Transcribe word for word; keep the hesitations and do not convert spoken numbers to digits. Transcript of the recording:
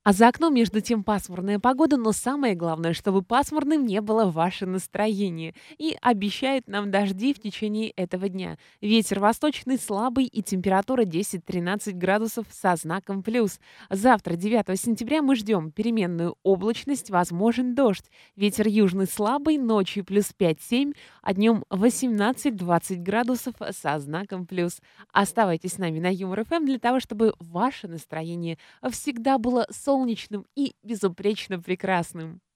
А за окном, между тем, пасмурная погода, но самое главное, чтобы пасмурным не было ваше настроение. И обещают нам дожди в течение этого дня. Ветер восточный слабый и температура десять-тринадцать градусов со знаком плюс. Завтра, девятого сентября, мы ждем переменную облачность, возможен дождь. Ветер южный слабый, ночью плюс пять-семь, а днем восемнадцать-двадцать градусов со знаком плюс. Оставайтесь с нами на Юмор эф эм для того, чтобы ваше настроение всегда было солнечным и безупречно прекрасным.